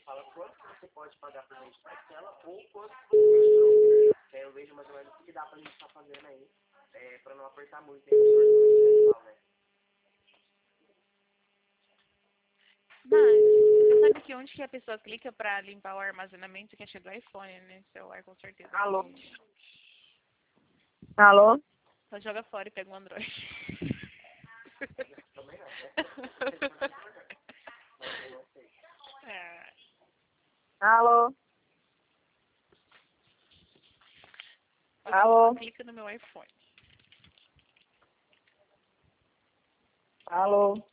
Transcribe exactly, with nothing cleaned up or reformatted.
fala quanto que você pode pagar pra gente parcela ou quanto que você gastou. É, eu vejo mais ou menos o que dá pra gente estar fazendo aí, é, pra não apertar muito aí no orçamento mensal, né? Mas, você sabe que onde que a pessoa clica pra limpar o armazenamento que é do iPhone, né? Celular, com certeza. Alô? Alô? Só joga fora e pega um Android. Também não, né? Mas eu não sei. É. Alô? Eu Alô? clica no meu iPhone. Alô?